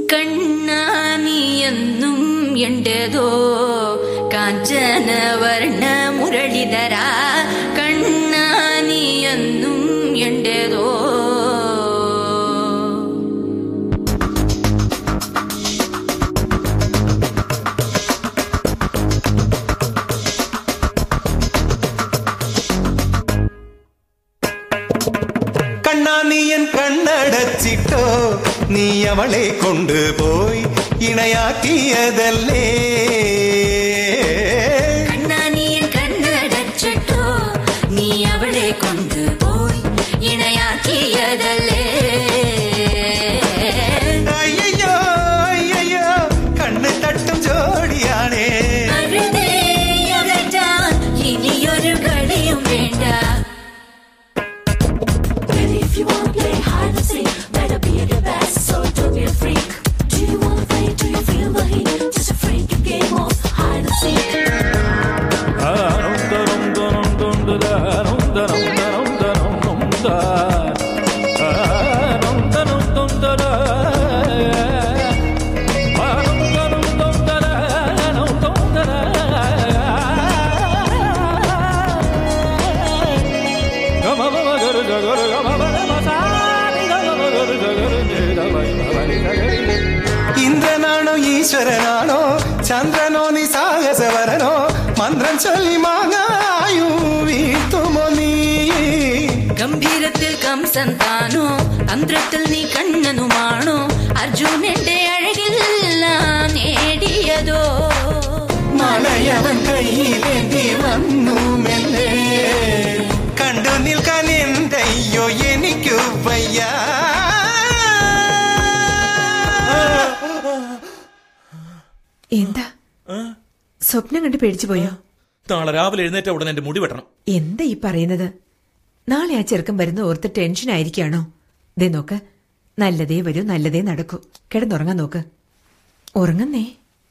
കണ്ണാനിയെന്നും എന്റേതോ കാഞ്ചനവർണ്ണ മുരളിധര കണ്ണാനിയെന്നും എന്റേതോ കണ്ണാനിയൻ കണ്ണടച്ചിട്ടോ നീ അവളെ കൊണ്ടുപോയി ഇണയാക്കിയതല്ലേ കണ്ണാനിയൻ കണ്ണടച്ചിട്ടോ നീ അവളെ കൊണ്ടുപോയി ഇണയാക്കിയതല്ലേ അയ്യോ അയ്യോ കണ്ണ് തട്ടും ജോഡിയാണേ ഇനിയൊരു കളിയും വേണ്ട If you wanna play hide and seek, better be at your best, so don't be a freak. Do you wanna play? Do you feel the heat? Just a freaking game of hide and seek. ഇന്ദ്രനാണോ ഈശ്വരനാണോ ചന്ദ്രനോ നീ സാഹസവരനോ മന്ത്രം ചൊല്ലി മാങ്ങായു വീഴ്ത്തുമോ നീ ഗംഭീരത്തിൽ കംസൻ താനോ തന്ത്രത്തിൽ നീ കണ്ണനുമാണോ അർജുനന്റെ അഴകില്ല നേടിയതോ മലയവൻ കയ്യിലേന്തി വന്നു മെല്ലെ കണ്ടു നിൽക്കാൻ എന്തയ്യോ എനിക്കു വയ്യ എന്താ സ്വപ്നം കണ്ട് പേടിച്ചു പോയോ? നാളെ രാവിലെ എഴുന്നേറ്റ ഉടനെ എന്റെ മുടി വെട്ടണം. എന്താ ഈ പറയുന്നത്? നാളെ ആ ചെറുക്കം വരുന്ന ഓർത്ത് ടെൻഷൻ ആയിരിക്കാണോ? ദേ നോക്ക്, നല്ലതേ വരൂ, നല്ലതേ നടക്കൂ. കിടന്നുറങ്ങാൻ നോക്ക്. ഉറങ്ങുന്നേ,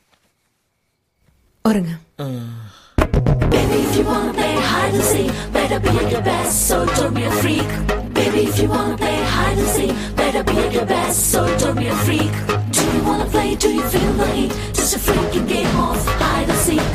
ഉറങ്ങാം. Baby, if you wanna play hide and seek, better be at your best, so don't be a freak. Baby, if you wanna play hide and seek, better be at your best, so don't be a freak. Do you wanna play? Do you feel the heat? Just a freaking game of hide and seek.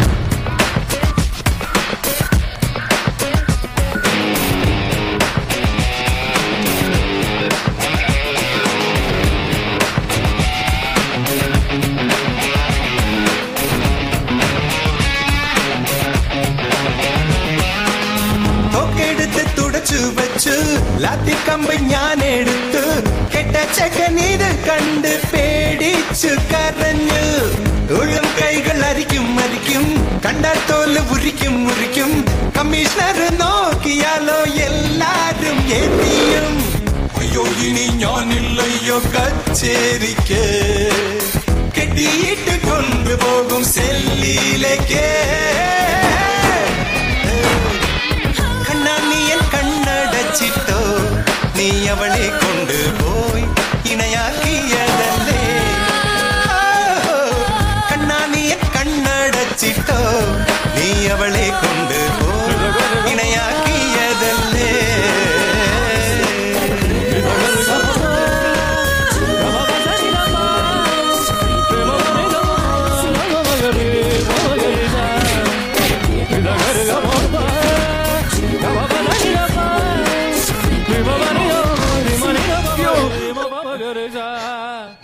ലാത്തിക്കമ്പ് ഞാൻ എടുത്ത് കെട്ട ചെക്കനീത് കണ്ട് പേടിച്ചു കരഞ്ഞു ഉള്ളം കൈകൾ അരിക്കും അരിക്കും കണ്ടാൽ തോല് ഉരിക്കും ഉരിക്കും കമ്മീഷണർ നോക്കിയാലോ എല്ലാരും എത്തിയും അയ്യോ ഇനി ഞാനില്ലയോ കച്ചേരിക്ക് കെട്ടിയിട്ട് കൊണ്ടുപോകും സെല്ലിലേക്ക് കണ്ണാനിയൻ കണ്ണടച്ചിട്ടോ നീ അവളെ കൊണ്ടുപോയി ഇണയാക്കിയതല്ലേ കണ്ണാനിയൻ കണ്ണടച്ചിട്ടോ നീ അവളെ